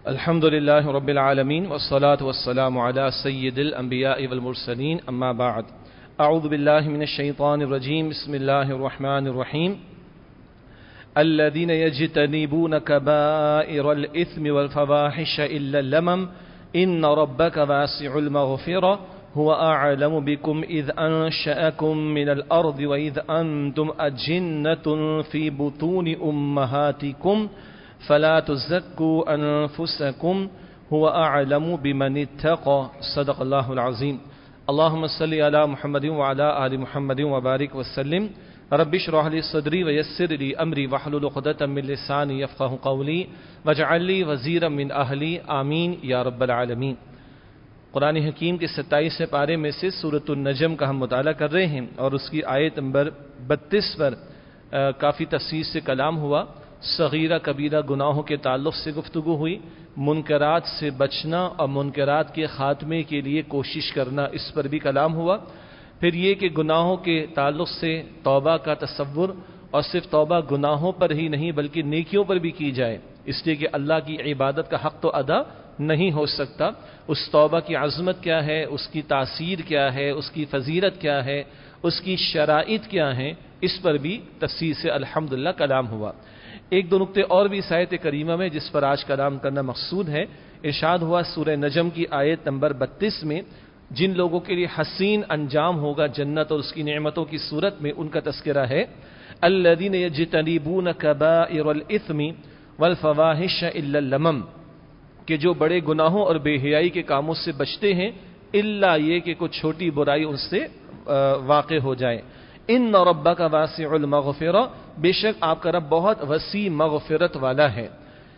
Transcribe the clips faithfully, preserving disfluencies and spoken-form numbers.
الحمد لله رب العالمين والصلاة والسلام على سيد الأنبياء والمرسلين أما بعد أعوذ بالله من الشيطان الرجيم بسم الله الرحمن الرحيم الذين يجتنبون كبائر الإثم والفواحش إلا اللمم إن ربك واسع المغفرة هو أعلم بكم إذ أنشأكم من الأرض وإذ أنتم أجنة في بطون أمهاتكم فلا تزكوا أنفسكم هو أعلم بمن اتقى صدق الله العظيم اللهم صل على محمد وعلى آل محمد وبارك وسلم رب اشرح لي صدري ويسر لي أمري واحلل عقدة من لساني يفقهوا قولي واجعل لي وزيرا من أهلي آمين يا رب العالمین۔ قرآن حکیم کے ستائیسویں پارے میں سے سورۃ النجم کا ہم مطالعہ کر رہے ہیں اور اس کی آیت نمبر بتیس پر کافی تفصیل سے کلام ہوا۔ صغیرہ کبیرہ گناہوں کے تعلق سے گفتگو ہوئی، منکرات سے بچنا اور منکرات کے خاتمے کے لیے کوشش کرنا اس پر بھی کلام ہوا۔ پھر یہ کہ گناہوں کے تعلق سے توبہ کا تصور، اور صرف توبہ گناہوں پر ہی نہیں بلکہ نیکیوں پر بھی کی جائے، اس لیے کہ اللہ کی عبادت کا حق تو ادا نہیں ہو سکتا۔ اس توبہ کی عظمت کیا ہے، اس کی تاثیر کیا ہے، اس کی فضیلت کیا ہے، اس کی شرائط کیا ہیں، اس پر بھی تفصیل سے الحمدللہ کلام ہوا۔ ایک دو نقطے اور بھی اس آیت کریمہ میں جس پر آج کلام کرنا مقصود ہے۔ ارشاد ہوا سورہ نجم کی آیت نمبر بتیس میں، جن لوگوں کے لیے حسین انجام ہوگا جنت اور اس کی نعمتوں کی صورت میں، ان کا تذکرہ ہے الذین یجتنبون کبائر الاثم والفواحش الا اللمم، کہ جو بڑے گناہوں اور بے حیائی کے کاموں سے بچتے ہیں الا یہ کہ کوئی چھوٹی برائی ان سے واقع ہو جائے۔ ان ربک واسع المغفرہ، بے شک آپ کا رب بہت وسیع مغفرت والا ہے۔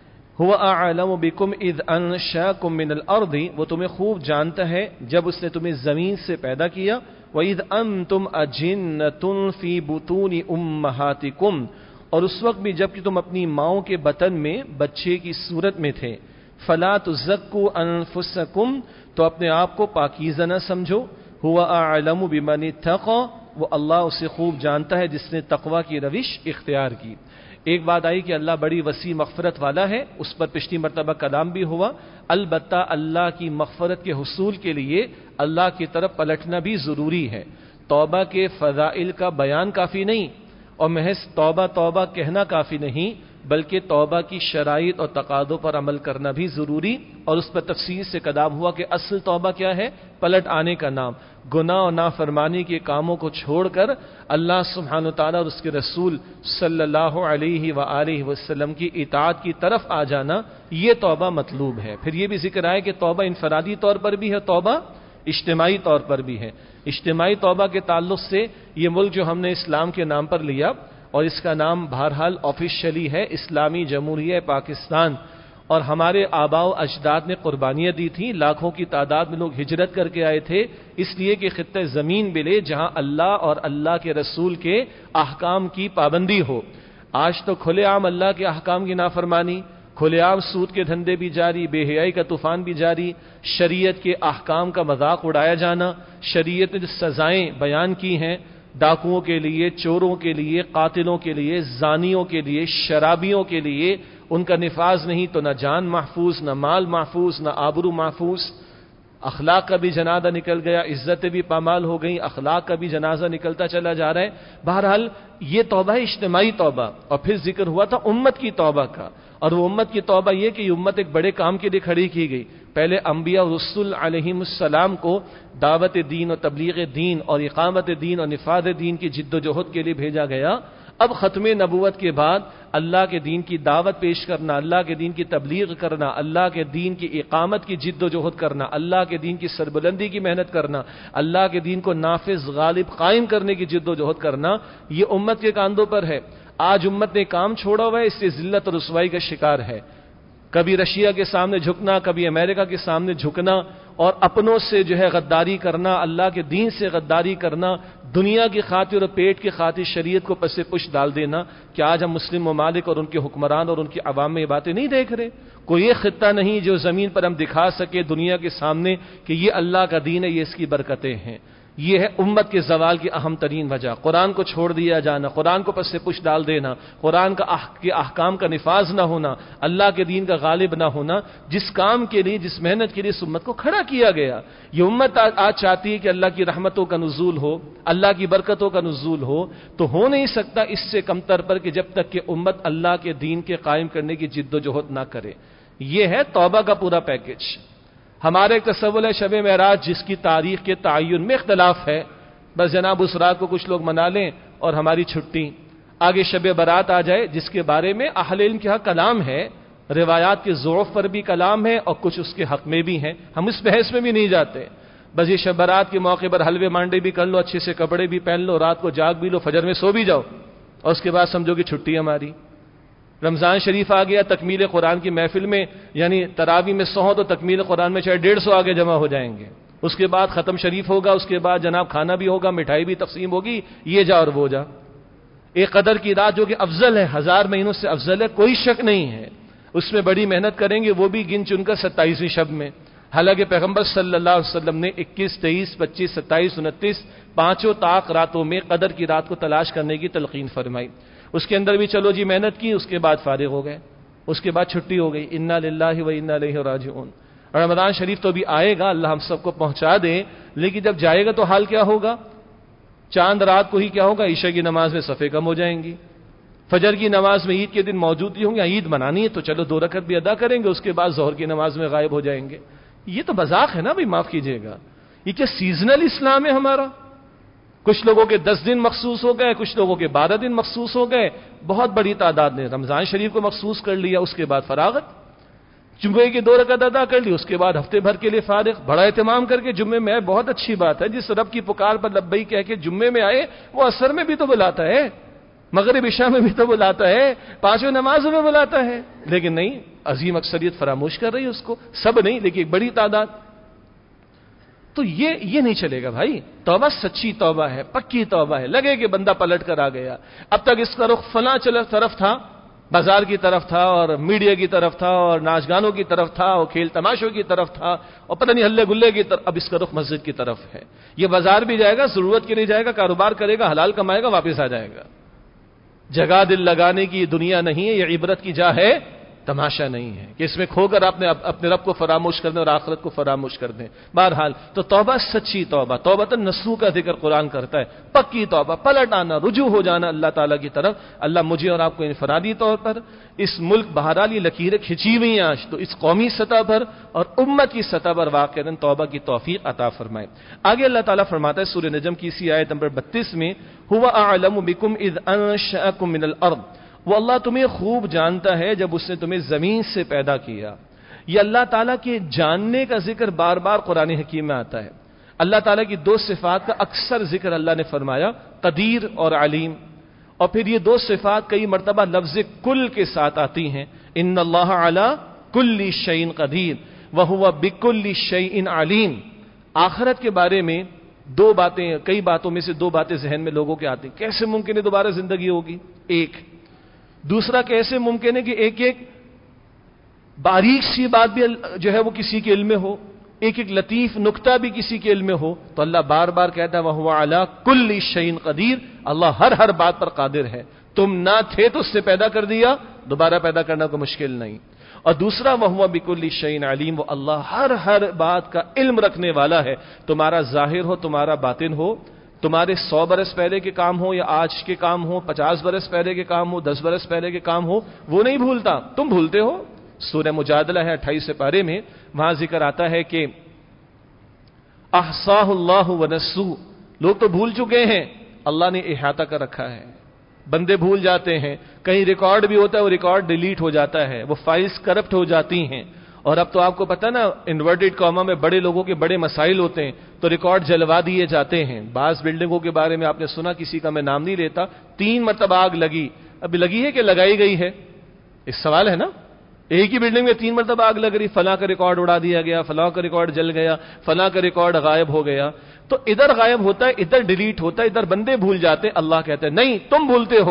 هو اعلم بکم اذ انشاکم من الارض، وہ تمہیں خوب جانتا ہے جب اس نے تمہیں زمین سے پیدا کیا۔ وَإِذْ أَنْتُمْ أَجِنَّةٌ فِي بُطُونِ أُمَّهَاتِكُمْ، اور اس وقت بھی جب کہ تم اپنی ماؤں کے بطن میں بچے کی صورت میں تھے۔ فَلَا تُزَكُّوا أَنفُسَكُمْ، تو اپنے آپ کو پاکیزہ نہ سمجھو۔ هُوَ أَعْلَمُ بِمَنِ اتَّقَى، وہ اللہ اسے خوب جانتا ہے جس نے تقوی کی روش اختیار کی۔ ایک بات آئی کہ اللہ بڑی وسیع مغفرت والا ہے، اس پر پچھلی مرتبہ کلام بھی ہوا۔ البتہ اللہ کی مغفرت کے حصول کے لیے اللہ کی طرف پلٹنا بھی ضروری ہے۔ توبہ کے فضائل کا بیان کافی نہیں اور محض توبہ توبہ کہنا کافی نہیں، بلکہ توبہ کی شرائط اور تقاضوں پر عمل کرنا بھی ضروری، اور اس پر تفصیل سے کلام ہوا کہ اصل توبہ کیا ہے، پلٹ آنے کا نام، گناہ اور نافرمانی کے کاموں کو چھوڑ کر اللہ سبحانہ و تعالیٰ اور اس کے رسول صلی اللہ علیہ وآلہ وسلم کی اطاعت کی طرف آ جانا، یہ توبہ مطلوب ہے۔ پھر یہ بھی ذکر آئے کہ توبہ انفرادی طور پر بھی ہے، توبہ اجتماعی طور پر بھی ہے۔ اجتماعی توبہ کے تعلق سے یہ ملک جو ہم نے اسلام کے نام پر لیا، اور اس کا نام بہرحال آفیشلی ہے اسلامی جمہوریہ پاکستان، اور ہمارے آباء و اجداد نے قربانیاں دی تھیں، لاکھوں کی تعداد میں لوگ ہجرت کر کے آئے تھے اس لیے کہ خطہ زمین ملے جہاں اللہ اور اللہ کے رسول کے احکام کی پابندی ہو۔ آج تو کھلے عام اللہ کے احکام کی نافرمانی، کھلے عام سود کے دھندے بھی جاری، بے حیائی کا طوفان بھی جاری، شریعت کے احکام کا مذاق اڑایا جانا، شریعت نے جو سزائیں بیان کی ہیں ڈاکوؤں کے لیے، چوروں کے لیے، قاتلوں کے لیے، زانیوں کے لیے، شرابیوں کے لیے، ان کا نفاذ نہیں تو نہ جان محفوظ، نہ مال محفوظ، نہ آبرو محفوظ، اخلاق کا بھی جنازہ نکل گیا، عزتیں بھی پامال ہو گئیں، اخلاق کا بھی جنازہ نکلتا چلا جا رہا ہے۔ بہرحال یہ توبہ ہے اجتماعی توبہ، اور پھر ذکر ہوا تھا امت کی توبہ کا، اور وہ امت کی توبہ یہ کہ یہ امت ایک بڑے کام کے لیے کھڑی کی گئی۔ پہلے انبیاء و رسول علیہم السلام کو دعوت دین اور تبلیغ دین اور اقامت دین اور نفاذ دین کی جد و جہد کے لیے بھیجا گیا۔ اب ختم نبوت کے بعد اللہ کے دین کی دعوت پیش کرنا، اللہ کے دین کی تبلیغ کرنا، اللہ کے دین کی اقامت کی جد و جہد کرنا، اللہ کے دین کی سربلندی کی محنت کرنا، اللہ کے دین کو نافذ غالب قائم کرنے کی جد و جہد کرنا، یہ امت کے کاندھوں پر ہے۔ آج امت نے کام چھوڑا ہوا ہے، اس سے ذلت اور رسوائی کا شکار ہے۔ کبھی رشیا کے سامنے جھکنا، کبھی امریکہ کے سامنے جھکنا، اور اپنوں سے جو ہے غداری کرنا، اللہ کے دین سے غداری کرنا، دنیا کی خاطر اور پیٹ کی خاطر شریعت کو پس پش ڈال دینا۔ کہ آج ہم مسلم ممالک اور ان کے حکمران اور ان کی عوام میں یہ باتیں نہیں دیکھ رہے؟ کوئی یہ خطہ نہیں جو زمین پر ہم دکھا سکے دنیا کے سامنے کہ یہ اللہ کا دین ہے، یہ اس کی برکتیں ہیں۔ یہ ہے امت کے زوال کی اہم ترین وجہ، قرآن کو چھوڑ دیا جانا، قرآن کو پس سے پش ڈال دینا، قرآن کا اح... کے احکام کا نفاذ نہ ہونا، اللہ کے دین کا غالب نہ ہونا، جس کام کے لیے، جس محنت کے لیے اس امت کو کھڑا کیا گیا۔ یہ امت آج چاہتی ہے کہ اللہ کی رحمتوں کا نزول ہو، اللہ کی برکتوں کا نزول ہو، تو ہو نہیں سکتا اس سے کمتر پر کہ جب تک کہ امت اللہ کے دین کے قائم کرنے کی جد و جہد نہ کرے۔ یہ ہے توبہ کا پورا پیکج۔ ہمارے ایک تصور ہے شب معراج جس کی تاریخ کے تعین میں اختلاف ہے، بس جناب اس رات کو کچھ لوگ منا لیں اور ہماری چھٹی، آگے شب برات آ جائے جس کے بارے میں اہل علم کے ہاں کلام ہے، روایات کے ضعف پر بھی کلام ہے اور کچھ اس کے حق میں بھی ہیں، ہم اس بحث میں بھی نہیں جاتے۔ بس یہ شب برات کے موقع پر حلوے مانڈے بھی کر لو، اچھے سے کپڑے بھی پہن لو، رات کو جاگ بھی لو، فجر میں سو بھی جاؤ، اور اس کے بعد سمجھو کہ چھٹی ہماری۔ رمضان شریف آ گیا، تکمیل قرآن کی محفل میں یعنی تراوی میں سو تو تکمیل قرآن میں چاہے ڈیڑھ سو آگے جمع ہو جائیں گے، اس کے بعد ختم شریف ہوگا، اس کے بعد جناب کھانا بھی ہوگا، مٹھائی بھی تقسیم ہوگی، یہ جا اور وہ جا۔ ایک قدر کی رات جو کہ افضل ہے، ہزار مہینوں سے افضل ہے، کوئی شک نہیں ہے، اس میں بڑی محنت کریں گے، وہ بھی گن چن کر ستائیسویں شب میں۔ حالانکہ پیغمبر صلی اللہ علیہ وسلم نے اکیس، تیئیس، پچیس، ستائیس، انتیس پانچوں طاق راتوں میں قدر کی رات کو تلاش کرنے کی تلقین فرمائی۔ اس کے اندر بھی چلو جی محنت کی، اس کے بعد فارغ ہو گئے، اس کے بعد چھٹی ہو گئی۔ انا للہ و انا الیہ راجعون۔ رمضان شریف تو بھی آئے گا، اللہ ہم سب کو پہنچا دے، لیکن جب جائے گا تو حال کیا ہوگا؟ چاند رات کو ہی کیا ہوگا؟ عشاء کی نماز میں صفیں کم ہو جائیں گی، فجر کی نماز میں عید کے دن موجود ہی ہوں گے، عید منانی ہے تو چلو دو رکعت بھی ادا کریں گے، اس کے بعد ظہر کی نماز میں غائب ہو جائیں گے۔ یہ تو مذاق ہے نا بھائی، معاف کیجیے گا، یہ کیا سیزنل اسلام ہے ہمارا؟ کچھ لوگوں کے دس دن مخصوص ہو گئے، کچھ لوگوں کے بارہ دن مخصوص ہو گئے، بہت بڑی تعداد نے رمضان شریف کو مخصوص کر لیا، اس کے بعد فراغت، جمعے کی دو رکعت ادا کر لی، اس کے بعد ہفتے بھر کے لیے فارغ، بڑا اہتمام کر کے جمعے میں، بہت اچھی بات ہے، جس رب کی پکار پر لبیک کہہ کے جمعے میں آئے، وہ عصر میں بھی تو بلاتا ہے، مغرب عشاء میں بھی تو بلاتا ہے، پانچوں نمازوں میں بلاتا ہے، لیکن نہیں، عظیم اکثریت فراموش کر رہی ہے اس کو، سب نہیں لیکن ایک بڑی تعداد۔ تو یہ یہ نہیں چلے گا بھائی، توبہ سچی توبہ ہے، پکی توبہ ہے، لگے کہ بندہ پلٹ کر آ گیا، اب تک اس کا رخ فلاں طرف تھا، بازار کی طرف تھا اور میڈیا کی طرف تھا اور ناچ گانوں کی طرف تھا اور کھیل تماشوں کی طرف تھا اور پتہ نہیں ہلے گلے کی طرف، اب اس کا رخ مسجد کی طرف ہے۔ یہ بازار بھی جائے گا، ضرورت کے لیے جائے گا، کاروبار کرے گا، حلال کمائے گا، واپس آ جائے گا۔ جگہ دل لگانے کی دنیا نہیں ہے، یہ عبرت کی جا ہے، تماشا نہیں ہے کہ اس میں کھو کر اپنے اپنے رب کو فراموش کر دیں اور آخرت کو فراموش کر دیں۔ بہرحال تو توبہ سچی توبہ، توبہ نصوح کا ذکر قرآن کرتا ہے، پکی توبہ، پلٹ آنا، رجوع ہو جانا اللہ تعالیٰ کی طرف۔ اللہ مجھے اور آپ کو انفرادی طور پر، اس ملک بہرحال یہ لکیریں کھینچی ہوئی ہیں آج تو اس قومی سطح پر اور امت کی سطح پر واقعاً توبہ کی توفیق عطا فرمائے۔ آگے اللہ تعالیٰ فرماتا ہے سورہ نجم کی اسی آیت نمبر بتیس میں، هو اعلم بكم اذ انشأكم من الارض، وہ اللہ تمہیں خوب جانتا ہے جب اس نے تمہیں زمین سے پیدا کیا۔ یہ اللہ تعالیٰ کے جاننے کا ذکر بار بار قرآن حکیم میں آتا ہے۔ اللہ تعالیٰ کی دو صفات کا اکثر ذکر اللہ نے فرمایا، قدیر اور علیم، اور پھر یہ دو صفات کئی مرتبہ لفظ کل کے ساتھ آتی ہیں، ان اللہ علی کل شیء قدیر وہو بکل شیء علیم۔ آخرت کے بارے میں دو باتیں، کئی باتوں میں سے دو باتیں ذہن میں لوگوں کے آتی ہیں، کیسے ممکن ہے دوبارہ زندگی ہوگی؟ ایک دوسرا کیسے ممکن ہے کہ ایک ایک باریک سی بات بھی جو ہے وہ کسی کے علم میں ہو، ایک ایک لطیف نکتہ بھی کسی کے علم میں ہو، تو اللہ بار بار کہتا ہے وَهُوَ عَلَىٰ كُلِّ شَيْءٍ قَدِيرٌ، اللہ ہر ہر بات پر قادر ہے، تم نہ تھے تو اس سے پیدا کر دیا، دوبارہ پیدا کرنا کوئی مشکل نہیں۔ اور دوسرا وَهُوَ بِكُلِّ شَيْءٍ عَلِيمٌ، وہ اللہ ہر ہر بات کا علم رکھنے والا ہے، تمہارا ظاہر ہو تمہارا باطن ہو، تمہارے سو برس پہلے کے کام ہو یا آج کے کام ہو، پچاس برس پہلے کے کام ہو، دس برس پہلے کے کام ہو، وہ نہیں بھولتا، تم بھولتے ہو۔ سورہ مجادلہ ہے اٹھائیس پارے میں، وہاں ذکر آتا ہے کہ احصاہ اللہ ونسوہ، لوگ تو بھول چکے ہیں، اللہ نے احاطہ کر رکھا ہے، بندے بھول جاتے ہیں، کہیں ریکارڈ بھی ہوتا ہے وہ ریکارڈ ڈیلیٹ ہو جاتا ہے، وہ فائلز کرپٹ ہو جاتی ہیں، اور اب تو آپ کو پتہ نا انورٹڈ کاما میں بڑے لوگوں کے بڑے مسائل ہوتے ہیں تو ریکارڈ جلوا دیے جاتے ہیں۔ بعض بلڈنگوں کے بارے میں آپ نے سنا، کسی کا میں نام نہیں لیتا، تین مرتبہ آگ لگی، ابھی لگی ہے کہ لگائی گئی ہے؟ اس سوال ہے نا، ایک ہی بلڈنگ میں تین مرتبہ آگ لگ رہی، فلاں کا ریکارڈ اڑا دیا گیا، فلاں کا ریکارڈ جل گیا، فلاں کا ریکارڈ غائب ہو گیا، تو ادھر غائب ہوتا ہے، ادھر ڈیلیٹ ہوتا ہے، ادھر بندے بھول جاتے، اللہ کہتے ہیں نہیں تم بھولتے ہو،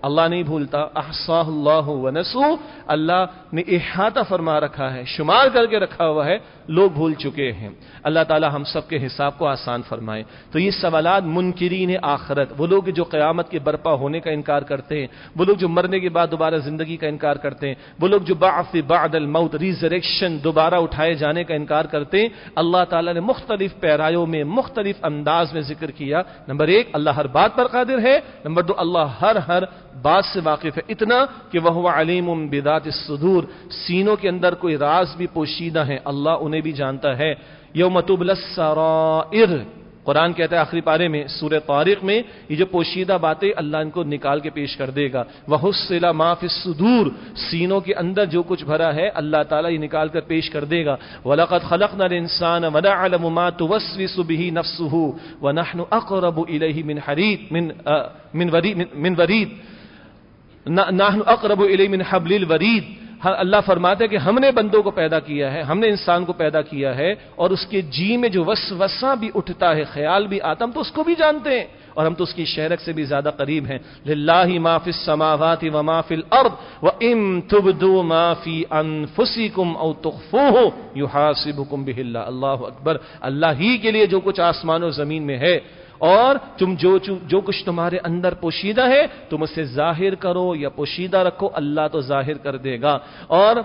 اللہ نہیں بھولتا. احصاہ اللہ ونسو، اللہ نے احاطہ فرما رکھا ہے، شمار کر کے رکھا ہوا ہے، لوگ بھول چکے ہیں. اللہ تعالی ہم سب کے حساب کو آسان فرمائے. تو یہ سوالات منکرین آخرت، وہ لوگ جو قیامت کے برپا ہونے کا انکار کرتے ہیں، وہ لوگ جو مرنے کے بعد دوبارہ زندگی کا انکار کرتے ہیں، وہ لوگ جو بعث بعد الموت، ریزریکشن، دوبارہ اٹھائے جانے کا انکار کرتے ہیں، اللہ تعالیٰ نے مختلف پیرایوں میں مختلف انداز میں ذکر کیا. نمبر ایک، اللہ ہر بات پر قادر ہے. نمبر دو، اللہ ہر ہر بات سے واقف ہے، اتنا کہ وہ علیم بذات الصدور، سینوں کے اندر کوئی راز بھی پوشیدہ ہے، اللہ انہیں بھی جانتا ہے. یوم تبلی السرائر، قرآن کہتا ہے آخری پارے میں سورہ طارق میں، یہ جو پوشیدہ باتیں اللہ ان کو نکال کے پیش کر دے گا. وحصل ما فی الصدور، سینوں کے اندر جو کچھ بھرا ہے اللہ تعالیٰ یہ نکال کر پیش کر دے گا. وَلَقَدْ خَلَقْنَا الْإِنسَانَ وَنَعْلَمُ مَا تُوَسْوِسُ بِهِ نَفْسُهُ وَنَحْنُ أَقْرَبُ إِلَيْهِ مِنْ حَرِيدٍ من من ورید من ورید نحن اقرب الیہ من حبل الورید. اللہ فرماتے ہیں کہ ہم نے بندوں کو پیدا کیا ہے، ہم نے انسان کو پیدا کیا ہے، اور اس کے جی میں جو وسوسہ بھی اٹھتا ہے، خیال بھی آتا، ہم تو اس کو بھی جانتے ہیں، اور ہم تو اس کی شہرک سے بھی زیادہ قریب ہیں. للہ ما فی السماوات وما فی الارض وان تبدوا ما فی انفسکم او تخفوه یحاسبکم بہ اللہ. اللہ اکبر. اللہ ہی کے لیے جو کچھ آسمان و زمین میں ہے، اور تم جو جو کچھ تمہارے اندر پوشیدہ ہے تم اسے ظاہر کرو یا پوشیدہ رکھو، اللہ تو ظاہر کر دے گا. اور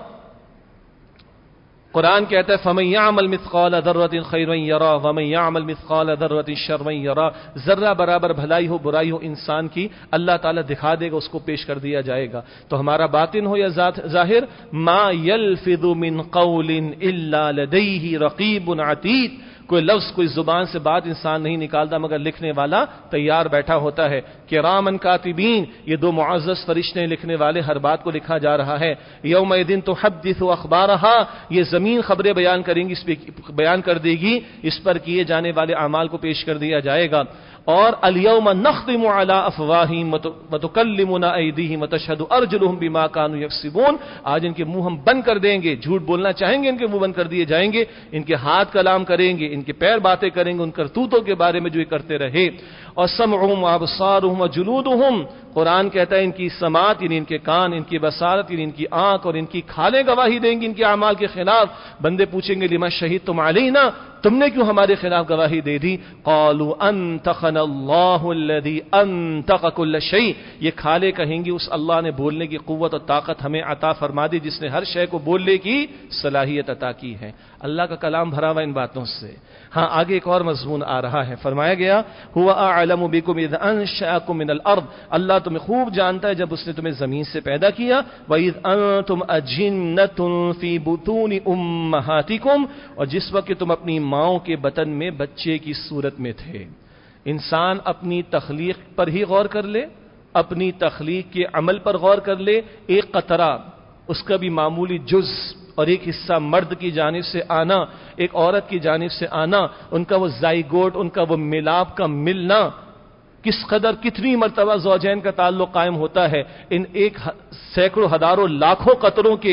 قرآن کہتا ہے فَمَن يَعْمَلْ مِثْقَالَ ذَرَّةٍ خَيْرًا يَرَهُ وَمَن يَعْمَلْ مِثْقَالَ ذَرَّةٍ شَرًّا يَرَهُ. ذرہ برابر بھلائی ہو برائی ہو انسان کی، اللہ تعالیٰ دکھا دے گا، اس کو پیش کر دیا جائے گا. تو ہمارا باطن ہو یا ظاہر، ما يَلْفِظُ مِنْ قَوْلٍ إِلَّا لَدَيْهِ رَقِيبٌ عَتِيدٌ، کوئی لفظ کوئی زبان سے بات انسان نہیں نکالتا مگر لکھنے والا تیار بیٹھا ہوتا ہے. کرامن کاتبین، یہ دو معزز فرشتے لکھنے والے، ہر بات کو لکھا جا رہا ہے. یومئذ تحدث اخبارها، یہ زمین خبریں بیان کریں گی، اس پہ بیان کر دے گی، اس پر کیے جانے والے اعمال کو پیش کر دیا جائے گا. اور الیوم نختم علی افواہہم وتکلمنا ایدیہم وتشہد ارجلہم بما کانوا یکسبون. آج ان کے منہ ہم بند کر دیں گے، جھوٹ بولنا چاہیں گے ان کے منہ بند کر دیے جائیں گے، ان کے ہاتھ کلام کریں گے، ان کے پیر باتیں کریں گے ان کرتوتوں کے بارے میں جو یہ کرتے رہے. اور سمعہم وابصارہم وجلودہم، قرآن کہتا ہے ان کی سماعت یعنی ان کے کان، ان کی بصارت یعنی ان کی آنکھ، اور ان کی کھالیں گواہی دیں گی ان کے اعمال کے خلاف. بندے پوچھیں گے لما شہدتم علینا، تم نے کیوں ہمارے خلاف گواہی دے دی؟ قالوا انطقنا اللہ الذی انطق کل شیء، یہ کھالے کہیں گی اس اللہ نے بولنے کی قوت اور طاقت ہمیں عطا فرما دی جس نے ہر شے کو بولنے کی صلاحیت عطا کی ہے. اللہ کا کلام بھرا ہوا ان باتوں سے. ہاں آگے ایک اور مضمون آ رہا ہے، فرمایا گیا هو اعلم بكم اذ انشأكم من الارض، اللہ تمہیں خوب جانتا ہے جب اس نے تمہیں زمین سے پیدا کیا. وَإِذْ أَنْتُمْ أَجِنَّةٌ فِي بُطُونِ أُمَّهَاتِكُمْ، اور جس وقت تم اپنی ماؤں کے بطن میں بچے کی صورت میں تھے. انسان اپنی تخلیق پر ہی غور کر لے، اپنی تخلیق کے عمل پر غور کر لے. ایک قطرہ، اس کا بھی معمولی جز، اور ایک حصہ مرد کی جانب سے آنا، ایک عورت کی جانب سے آنا، ان کا وہ زائگوٹ، ان کا وہ ملاپ کا ملنا، کس قدر کتنی مرتبہ زوجین کا تعلق قائم ہوتا ہے. ان ایک سینکڑوں ہزاروں لاکھوں قطروں کے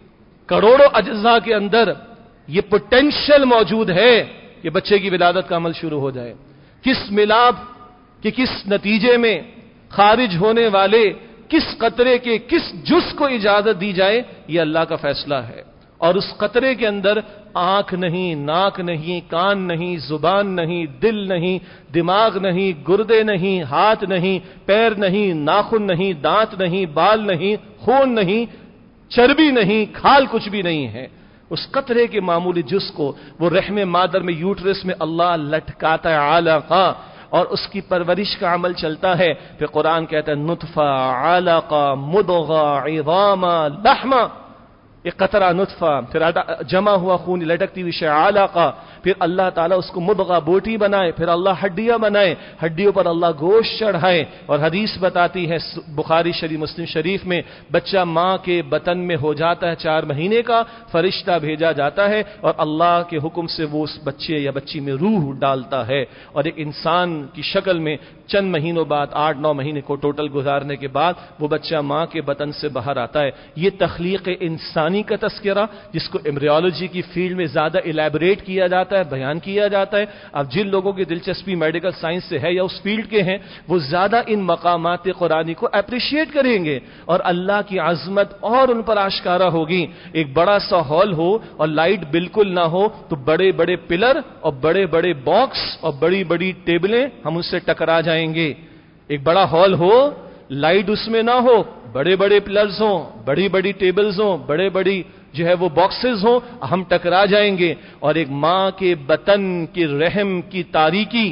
کروڑوں اجزاء کے اندر یہ پوٹینشل موجود ہے کہ بچے کی ولادت کا عمل شروع ہو جائے. کس ملاپ کہ کس نتیجے میں خارج ہونے والے کس قطرے کے کس جز کو اجازت دی جائے، یہ اللہ کا فیصلہ ہے. اور اس قطرے کے اندر آنکھ نہیں، ناک نہیں، کان نہیں، زبان نہیں، دل نہیں، دماغ نہیں، گردے نہیں، ہاتھ نہیں، پیر نہیں، ناخن نہیں، دانت نہیں، بال نہیں، خون نہیں، چربی نہیں، کھال کچھ بھی نہیں ہے. اس قطرے کے معمولی جز کو وہ رحم مادر میں، یوٹرس میں اللہ لٹکاتا ہے علقہ، اور اس کی پرورش کا عمل چلتا ہے. پھر قرآن کہتا ہے نطفہ، علقہ، مضغہ، عظامہ، لحمہ. ایک قطرہ نطفہ، پھر جمع ہوا خون لٹکتی ہوئی شے علقہ، پھر اللہ تعالیٰ اس کو مضغہ بوٹی بنائے، پھر اللہ ہڈیاں بنائے، ہڈیوں پر اللہ گوشت چڑھائے. اور حدیث بتاتی ہے بخاری شریف مسلم شریف میں، بچہ ماں کے بطن میں ہو جاتا ہے چار مہینے کا، فرشتہ بھیجا جاتا ہے اور اللہ کے حکم سے وہ اس بچے یا بچی میں روح ڈالتا ہے، اور ایک انسان کی شکل میں چند مہینوں بعد، آٹھ نو مہینے کو ٹوٹل گزارنے کے بعد وہ بچہ ماں کے بطن سے باہر آتا ہے. یہ تخلیق انسانی جانی کا تذکرہ، جس کو ایمبریولوجی کی فیلڈ میں زیادہ الیبوریٹ کیا جاتا ہے، بیان کیا جاتا ہے. اب جن لوگوں کی دلچسپی میڈیکل سائنس سے ہے یا اس فیلڈ کے ہیں، وہ زیادہ ان مقامات قرآنی کو اپریشیٹ کریں گے اور اللہ کی عظمت اور ان پر آشکارا ہوگی. ایک بڑا سا ہال ہو اور لائٹ بالکل نہ ہو تو بڑے بڑے پلر اور بڑے بڑے باکس اور بڑی بڑی ٹیبلیں ہم اس سے ٹکرا جائیں گے. ایک بڑا ہال ہو، لائٹ اس میں نہ ہو، بڑے بڑے پلرز ہوں، بڑی بڑی ٹیبلز ہوں، بڑے بڑی جو ہے وہ باکسز ہوں، ہم ٹکرا جائیں گے. اور ایک ماں کے بطن کی رحم کی تاریکی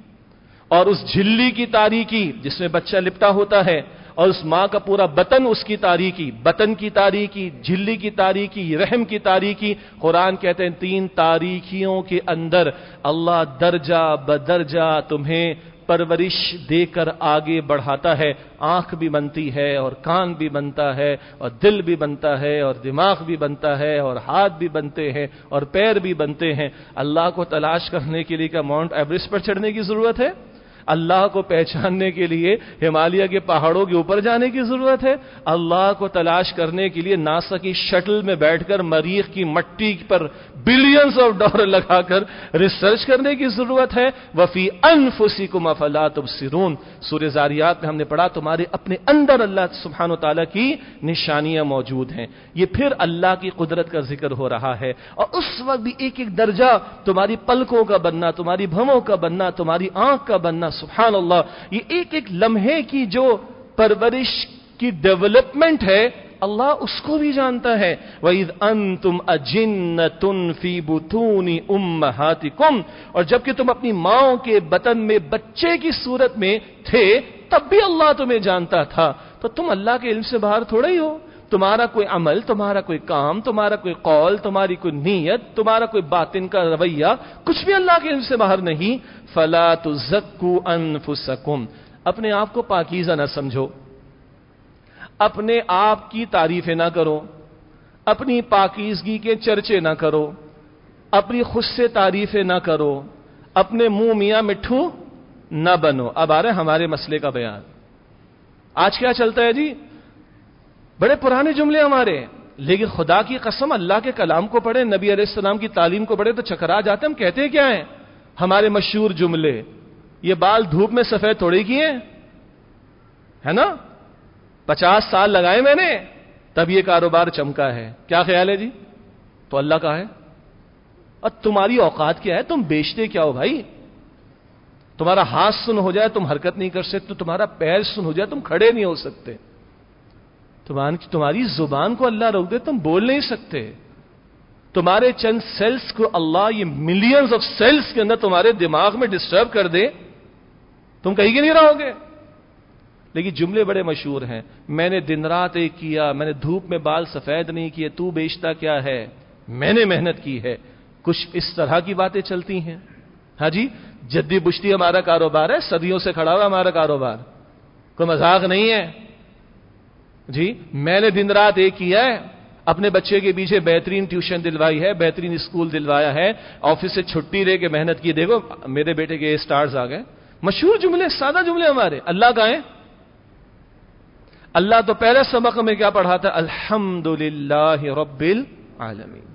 اور اس جھلی کی تاریکی جس میں بچہ لپٹا ہوتا ہے، اور اس ماں کا پورا بطن، اس کی تاریکی، بطن کی تاریکی، جھلی کی تاریکی، رحم کی تاریکی. قرآن کہتے ہیں تین تاریکیوں کے اندر اللہ درجہ بدرجہ تمہیں پرورش دے کر آگے بڑھاتا ہے. آنکھ بھی بنتی ہے اور کان بھی بنتا ہے اور دل بھی بنتا ہے اور دماغ بھی بنتا ہے اور ہاتھ بھی بنتے ہیں اور پیر بھی بنتے ہیں. اللہ کو تلاش کرنے کے لیے کیا ماؤنٹ ایوریسٹ پر چڑھنے کی ضرورت ہے؟ اللہ کو پہچاننے کے لیے ہمالیہ کے پہاڑوں کے اوپر جانے کی ضرورت ہے؟ اللہ کو تلاش کرنے کے لیے ناسا کی شٹل میں بیٹھ کر مریخ کی مٹی پر بلینز آف ڈالر لگا کر ریسرچ کرنے کی ضرورت ہے؟ وفی انفسکم افلا تبصرون. سورہ زاریات میں ہم نے پڑھا تمہارے اپنے اندر اللہ سبحانہ و تعالیٰ کی نشانیاں موجود ہیں. یہ پھر اللہ کی قدرت کا ذکر ہو رہا ہے. اور اس وقت بھی ایک ایک درجہ تمہاری پلکوں کا بننا، تمہاری بھووں کا بننا، تمہاری آنکھ کا بننا، سبحان اللہ، یہ ایک ایک لمحے کی جو پرورش کی ڈیولپمنٹ ہے اللہ اس کو بھی جانتا ہے. وَإِذْ أَنْتُمْ أَجِنَّةٌ فِي بُطُونِ أُمَّهَاتِكُمْ، اور جبکہ تم اپنی ماں کے بطن میں بچے کی صورت میں تھے تب بھی اللہ تمہیں جانتا تھا. تو تم اللہ کے علم سے باہر تھوڑا ہی ہو. تمہارا کوئی عمل، تمہارا کوئی کام، تمہارا کوئی قول، تمہاری کوئی نیت، تمہارا کوئی باطن کا رویہ، کچھ بھی اللہ کے علم سے باہر نہیں. فَلَا تُزَكُّوا أَنفُسَكُمْ، اپنے آپ کو پاکیزہ نہ سمجھو، اپنے آپ کی تعریفیں نہ کرو، اپنی پاکیزگی کے چرچے نہ کرو، اپنی خود سے تعریفیں نہ کرو، اپنے منہ میاں مٹھو نہ بنو. اب آ رہے ہمارے مسئلے کا بیان. آج کیا چلتا ہے جی؟ بڑے پرانے جملے ہمارے، لیکن خدا کی قسم اللہ کے کلام کو پڑھے، نبی علیہ السلام کی تعلیم کو پڑھے تو چکرا جاتے. ہم کہتے کیا ہیں ہمارے مشہور جملے؟ یہ بال دھوپ میں سفید تھوڑی کیے ہے نا، پچاس سال لگائے میں نے تب یہ کاروبار چمکا ہے. کیا خیال ہے جی؟ تو اللہ کا ہے. اور تمہاری اوقات کیا ہے؟ تم بیچتے کیا ہو بھائی؟ تمہارا ہاتھ سن ہو جائے تم حرکت نہیں کر سکتے، تمہارا پیر سن ہو جائے تم کھڑے نہیں ہو سکتے، تمہاری زبان کو اللہ روک دے تم بول نہیں سکتے، تمہارے چند سیلز کو اللہ یہ ملینز آف سیلز کے اندر تمہارے دماغ میں ڈسٹرب کر دے، تم کہیں گے نہیں رہو گے. لیکن جملے بڑے مشہور ہیں. میں نے دن رات ایک کیا، میں نے دھوپ میں بال سفید نہیں کیے، تو بیچتا کیا ہے؟ میں نے محنت کی ہے. کچھ اس طرح کی باتیں چلتی ہیں. ہاں جی، جدی بشتی ہمارا کاروبار ہے، صدیوں سے کھڑا ہوا ہمارا کاروبار، کوئی مذاق نہیں ہے جی. میں نے دن رات ایک کیا ہے، اپنے بچے کے پیچھے بہترین ٹیوشن دلوائی ہے، بہترین اسکول دلوایا ہے، آفس سے چھٹی لے کے محنت کی، دیکھو میرے بیٹے کے اسٹارز آ گئے. مشہور جملے، سادہ جملے ہمارے. اللہ کا ہے؟ اللہ تو پہلے سبق میں کیا پڑھاتا؟ الحمدللہ رب العالمین.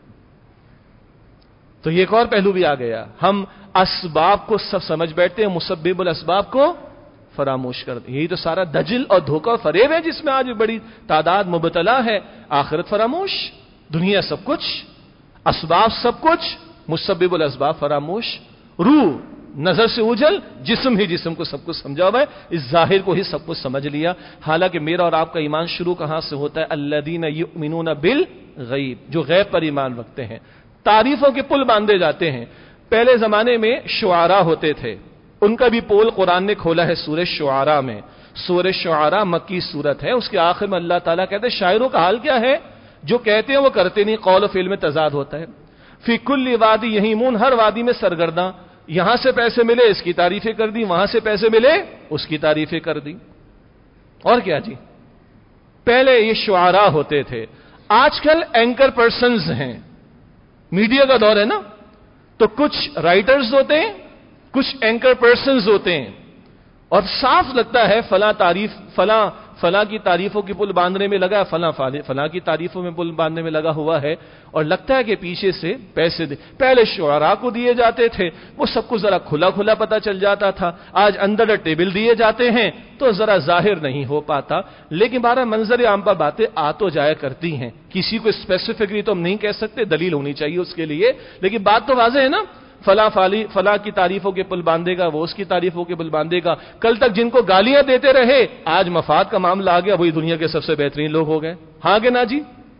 تو یہ ایک اور پہلو بھی آ گیا. ہم اسباب کو سب سمجھ بیٹھتے ہیں، مسبب الاسباب کو فراموش کر دیں. یہی تو سارا دجل اور دھوکہ اور فریب ہے جس میں آج بڑی تعداد مبتلا ہے. آخرت فراموش، دنیا سب کچھ، اسباب سب کچھ، مسبب الاسباب فراموش. روح نظر سے اوجھل، جسم ہی جسم کو سب کچھ سمجھا ہوا ہے، اس ظاہر کو ہی سب کچھ سمجھ لیا. حالانکہ میرا اور آپ کا ایمان شروع کہاں سے ہوتا ہے؟ الذین یؤمنون بالغیب، جو غیب پر ایمان رکھتے ہیں. تعریفوں کے پل باندھے جاتے ہیں. پہلے زمانے میں شعراء ہوتے تھے، ان کا بھی پول قرآن نے کھولا ہے سورہ شعراء میں. سورہ شعراء مکی سورت ہے، اس کے آخر میں اللہ تعالیٰ کہتے ہیں شاعروں کا حال کیا ہے؟ جو کہتے ہیں وہ کرتے نہیں، قول و فعل میں تضاد ہوتا ہے. فی کل وادی یہیمون، ہر وادی میں سرگرداں، یہاں سے پیسے ملے اس کی تعریفیں کر دی، وہاں سے پیسے ملے اس کی تعریفیں کر دی. اور کیا جی؟ پہلے یہ شعراء ہوتے تھے. آج کل اینکر پرسنز ہیں، میڈیا کا دور ہے نا، تو کچھ رائٹرز ہوتے ہیں، کچھ اینکر پرسنز ہوتے ہیں، اور صاف لگتا ہے فلاں تعریف فلاں فلاں کی تعریفوں کی پل باندھنے میں لگا ہے، فلاں فلاں کی تعریفوں میں پل باندھنے میں لگا ہوا ہے، اور لگتا ہے کہ پیچھے سے پیسے دے. پہلے شعراء کو دیے جاتے تھے، وہ سب کو ذرا کھلا کھلا پتہ چل جاتا تھا. آج اندر ٹیبل دیے جاتے ہیں تو ذرا ظاہر نہیں ہو پاتا. لیکن بارہ منظر عام پر باتیں آ تو جایا کرتی ہیں. کسی کو اسپیسیفکلی تو ہم نہیں کہہ سکتے، دلیل ہونی چاہیے اس کے لیے، لیکن بات تو واضح ہے نا. فلاں فالی فلاں کی تعریفوں کے پل باندھے گا، وہ اس کی تعریفوں کے پل باندھے گا. کل تک جن کو گالیاں دیتے رہے، آج مفاد کا معاملہ آ گیا، وہی دنیا کے سب سے بہترین لوگ ہو گئے. ہاں کہ نا جی؟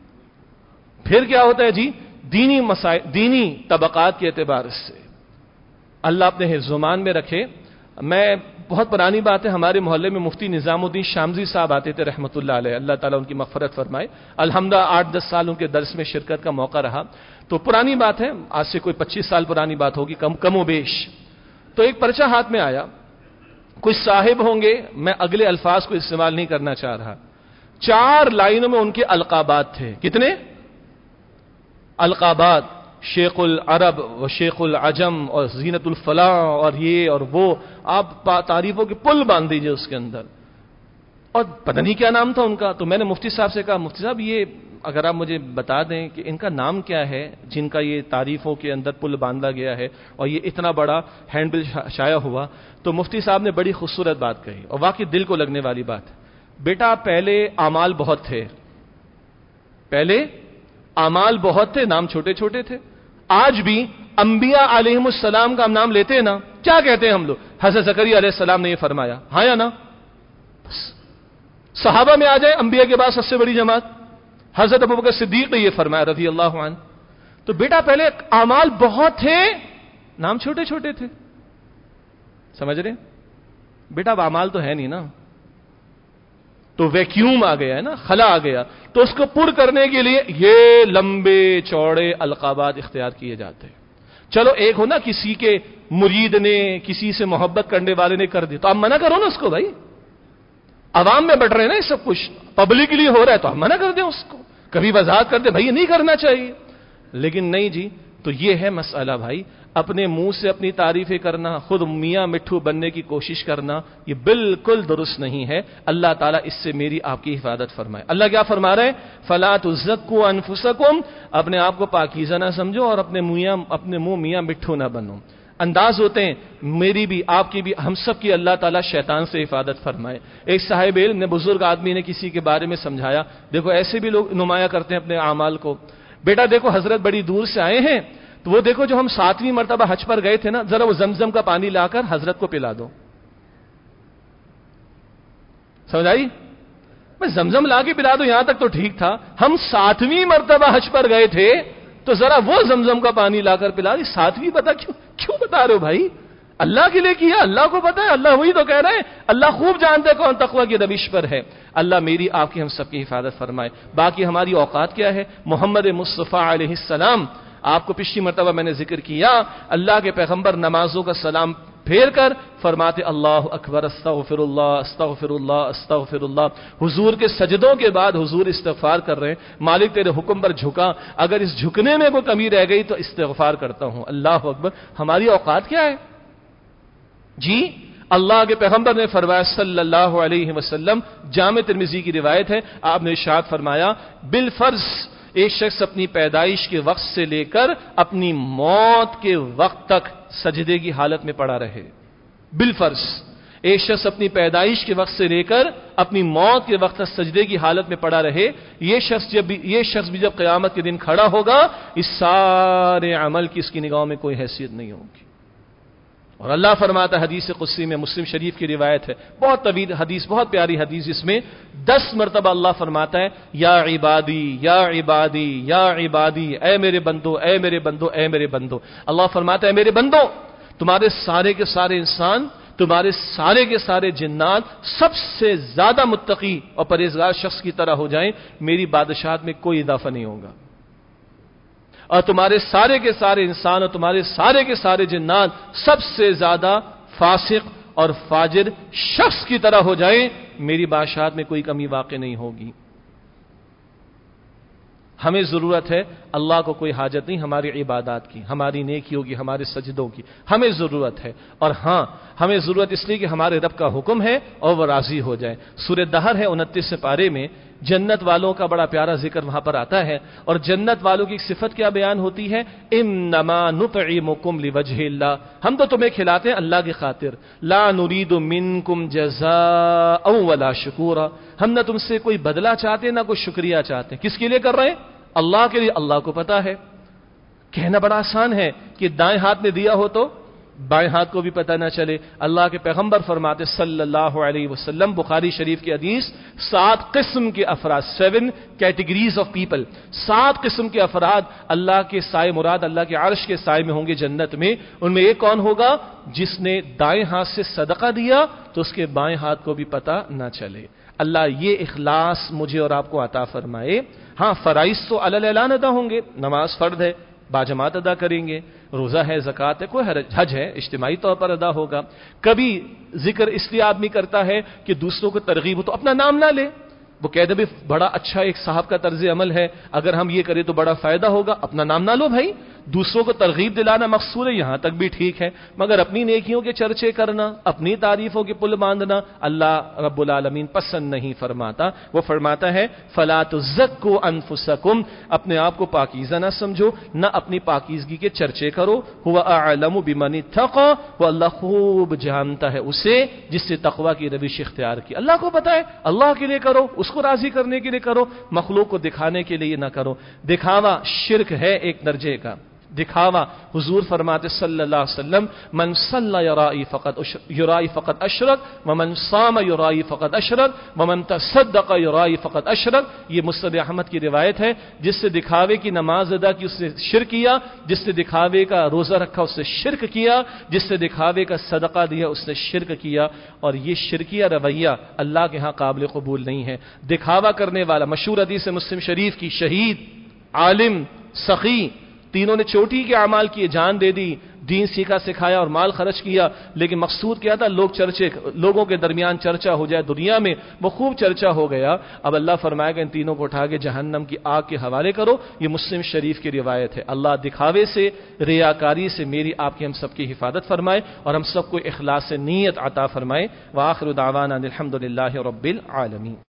پھر کیا ہوتا ہے جی؟ دینی مسائل، دینی طبقات کے اعتبار سے اللہ اپنے حفظ زمان میں رکھے. میں بہت پرانی بات ہے، ہمارے محلے میں مفتی نظام الدین شامزی صاحب آتے تھے رحمۃ اللہ علیہ، اللہ تعالیٰ ان کی مغفرت فرمائے. الحمدللہ آٹھ دس سال ان کے درس میں شرکت کا موقع رہا. تو پرانی بات ہے، آج سے کوئی پچیس سال پرانی بات ہوگی، کم کم و بیش. تو ایک پرچہ ہاتھ میں آیا، کچھ صاحب ہوں گے، میں اگلے الفاظ کو استعمال نہیں کرنا چاہ رہا. چار لائنوں میں ان کے القابات تھے. کتنے القابات؟ شیخ العرب و شیخ العجم اور زینت الفلاح اور یہ اور وہ. آپ تعریفوں کے پل باندھ دیجئے اس کے اندر. اور پتہ نہیں کیا نام تھا ان کا. تو میں نے مفتی صاحب سے کہا، مفتی صاحب یہ اگر آپ مجھے بتا دیں کہ ان کا نام کیا ہے جن کا یہ تعریفوں کے اندر پل باندھا گیا ہے اور یہ اتنا بڑا ہینڈ بل شائع ہوا. تو مفتی صاحب نے بڑی خوبصورت بات کہی اور واقعی دل کو لگنے والی بات ہے. بیٹا پہلے اعمال بہت تھے، پہلے اعمال بہت تھے، نام چھوٹے چھوٹے تھے. آج بھی انبیاء علیہم السلام کا ہم نام لیتے ہیں نا، کیا کہتے ہیں ہم لوگ؟ حضرت زکریا علیہ السلام نے یہ فرمایا، ہاں یا نا؟ بس صحابہ میں آ جائے انبیاء کے بعد سب سے بڑی جماعت، حضرت ابوبکر صدیق نے یہ فرمایا رضی اللہ عنہ. تو بیٹا پہلے اعمال بہت تھے، نام چھوٹے چھوٹے تھے. سمجھ رہے بیٹا؟ اعمال تو ہے نہیں نا، تو ویکیوم آ گیا ہے نا، خلا آ گیا. تو اس کو پر کرنے کے لیے یہ لمبے چوڑے القابات اختیار کیے جاتے ہیں. چلو ایک ہو نا کسی کے مرید نے، کسی سے محبت کرنے والے نے کر دی، تو آپ منع کرو نا اس کو. بھائی عوام میں بٹ رہے ہیں نا یہ سب کچھ، پبلکلی ہو رہا ہے، تو آپ منع کر دیں اس کو، کبھی وضاحت کر دیں بھائی یہ نہیں کرنا چاہیے. لیکن نہیں جی. تو یہ ہے مسئلہ بھائی، اپنے منہ سے اپنی تعریفیں کرنا، خود میاں مٹھو بننے کی کوشش کرنا، یہ بالکل درست نہیں ہے. اللہ تعالیٰ اس سے میری آپ کی حفاظت فرمائے. اللہ کیا فرما رہے ہیں؟ فَلَا تُزَكُّوا أَنفُسَكُمْ، اپنے آپ کو پاکیزہ نہ سمجھو اور اپنے میاں اپنے منہ میاں مٹھو نہ بنو. انداز ہوتے ہیں میری بھی، آپ کی بھی، ہم سب کی اللہ تعالیٰ شیطان سے حفاظت فرمائے. ایک صاحب علم نے، بزرگ آدمی نے کسی کے بارے میں سمجھایا، دیکھو ایسے بھی لوگ نمایاں کرتے ہیں اپنے اعمال کو. بیٹا دیکھو حضرت بڑی دور سے آئے ہیں، تو وہ دیکھو جو ہم ساتویں مرتبہ حج پر گئے تھے نا، ذرا وہ زمزم کا پانی لا کر حضرت کو پلا دو. سمجھ آئی؟ میں زمزم لا کے پلا دو یہاں تک تو ٹھیک تھا. ہم ساتویں مرتبہ حج پر گئے تھے تو ذرا وہ زمزم کا پانی لا کر پلا دی. ساتویں بتا کیوں کیوں بتا رہے ہو بھائی؟ اللہ کے لیے کیا، اللہ کو پتا ہے، اللہ وہی تو کہہ رہے ہیں، اللہ خوب جانتے ہیں کون تقوی کی روش پر ہے. اللہ میری آپ کی ہم سب کی حفاظت فرمائے. باقی ہماری اوقات کیا ہے؟ محمد مصطفیٰ علیہ السلام، آپ کو پچھلی مرتبہ میں نے ذکر کیا، اللہ کے پیغمبر نمازوں کا سلام پھیر کر فرماتے اللہ اکبر، استغفر اللہ استغفر اللہ استغفر اللہ. حضور کے سجدوں کے بعد حضور استغفار کر رہے ہیں، مالک تیرے حکم پر جھکا، اگر اس جھکنے میں کوئی کمی رہ گئی تو استغفار کرتا ہوں. اللہ اکبر. ہماری اوقات کیا ہے جی؟ اللہ کے پیغمبر نے فرمایا صلی اللہ علیہ وسلم، جامع ترمذی کی روایت ہے، آپ نے ارشاد فرمایا بالفرض ایک شخص اپنی پیدائش کے وقت سے لے کر اپنی موت کے وقت تک سجدے کی حالت میں پڑا رہے. بالفرض ایک شخص اپنی پیدائش کے وقت سے لے کر اپنی موت کے وقت تک سجدے کی حالت میں پڑا رہے. یہ شخص جب بھی یہ شخص بھی جب قیامت کے دن کھڑا ہوگا، اس سارے عمل کی اس کی نگاہوں میں کوئی حیثیت نہیں ہوگی. اور اللہ فرماتا ہے حدیث قدسی میں، مسلم شریف کی روایت ہے، بہت طویل حدیث، بہت پیاری حدیث، اس میں دس مرتبہ اللہ فرماتا ہے یا عبادی یا عبادی یا عبادی، اے میرے بندو اے میرے بندو اے میرے بندو. اللہ فرماتا ہے میرے بندو، تمہارے سارے کے سارے انسان، تمہارے سارے کے سارے جنات سب سے زیادہ متقی اور پرہیزگار شخص کی طرح ہو جائیں، میری بادشاہت میں کوئی اضافہ نہیں ہوگا. اور تمہارے سارے کے سارے انسان اور تمہارے سارے کے سارے جنات سب سے زیادہ فاسق اور فاجر شخص کی طرح ہو جائیں، میری بادشاہت میں کوئی کمی واقع نہیں ہوگی. ہمیں ضرورت ہے، اللہ کو کوئی حاجت نہیں ہماری عبادات کی، ہماری نیکیوں کی، ہمارے سجدوں کی، ہمیں ضرورت ہے۔ اور ہاں ہمیں ضرورت اس لیے کہ ہمارے رب کا حکم ہے اور وہ راضی ہو جائے۔ سورہ دہر ہے انتیس پارے میں، جنت والوں کا بڑا پیارا ذکر وہاں پر آتا ہے، اور جنت والوں کی ایک صفت کیا بیان ہوتی ہے؟ انما نطعمکم لوجہ اللہ، ہم تو تمہیں کھلاتے ہیں اللہ کی خاطر، لا نرید منکم جزاء ولا شکورا، ہم نہ تم سے کوئی بدلہ چاہتے نہ کوئی شکریہ چاہتے۔ کس کے لیے کر رہے ہیں؟ اللہ کے لیے، اللہ کو پتا ہے۔ کہنا بڑا آسان ہے کہ دائیں ہاتھ میں دیا ہو تو بائیں ہاتھ کو بھی پتہ نہ چلے۔ اللہ کے پیغمبر فرماتے صلی اللہ علیہ وسلم، بخاری شریف کی حدیث، سات قسم کے افراد، سیون کیٹیگریز آف پیپل، سات قسم کے افراد اللہ کے سائے مراد اللہ کے عرش کے سائے میں ہوں گے جنت میں۔ ان میں ایک کون ہوگا؟ جس نے دائیں ہاتھ سے صدقہ دیا تو اس کے بائیں ہاتھ کو بھی پتہ نہ چلے۔ اللہ یہ اخلاص مجھے اور آپ کو عطا فرمائے۔ ہاں فرائض تو علی اعلان ادا ہوں گے، نماز فرض ہے، باجماعت ادا کریں گے، روزہ ہے، زکوٰۃ ہے، کوئی حج ہے اجتماعی طور پر ادا ہوگا۔ کبھی ذکر اس لیے آدمی کرتا ہے کہ دوسروں کو ترغیب ہو تو اپنا نام نہ لے، وہ کہتے بھی بڑا اچھا ایک صاحب کا طرز عمل ہے، اگر ہم یہ کریں تو بڑا فائدہ ہوگا، اپنا نام نہ لو بھائی۔ دوسروں کو ترغیب دلانا مقصود ہے، یہاں تک بھی ٹھیک ہے، مگر اپنی نیکیوں کے چرچے کرنا، اپنی تعریفوں کے پل باندھنا اللہ رب العالمین پسند نہیں فرماتا۔ وہ فرماتا ہے فلا تزکوا انفسکم، اپنے آپ کو پاکیزہ نہ سمجھو، نہ اپنی پاکیزگی کے چرچے کرو۔ هو اعلم بمن اتقى، وہ اللہ خوب جانتا ہے اسے جس سے تقوی کی روش اختیار کی۔ اللہ کو پتہ ہے، اللہ کے لیے کرو، اس کو راضی کرنے کے لیے کرو، مخلوق کو دکھانے کے لیے نہ کرو۔ دکھاوا شرک ہے ایک درجے کا، دکھاوا۔ حضور فرماتے صلی اللہ علیہ وسلم من صلی یرائی فقط یرائی فقط اشرک ومن صام یرائی فقط اشرک ومن تصدق یرائی فقط اشرک، یہ مسند احمد کی روایت ہے۔ جس سے دکھاوے کی نماز ادا کی اس نے شرک کیا، جس سے دکھاوے کا روزہ رکھا اس نے شرک کیا، جس سے دکھاوے کا صدقہ دیا اس نے شرک کیا، اور یہ شرکیہ رویہ اللہ کے ہاں قابل قبول نہیں ہے۔ دکھاوا کرنے والا، مشہور حدیث مسلم شریف کی، شہید، عالم، سخی، تینوں نے چوٹی کے اعمال کیے، جان دے دی، دین سیکھا سکھایا اور مال خرچ کیا، لیکن مقصود کیا تھا؟ لوگ چرچے، لوگوں کے درمیان چرچا ہو جائے، دنیا میں وہ خوب چرچا ہو گیا۔ اب اللہ فرمائے گا ان تینوں کو اٹھا کے جہنم کی آگ کے حوالے کرو۔ یہ مسلم شریف کی روایت ہے۔ اللہ دکھاوے سے، ریاکاری سے میری آپ کی ہم سب کی حفاظت فرمائے اور ہم سب کو اخلاص نیت عطا فرمائے۔ وآخر دعوانا الحمد للہ رب العالمین۔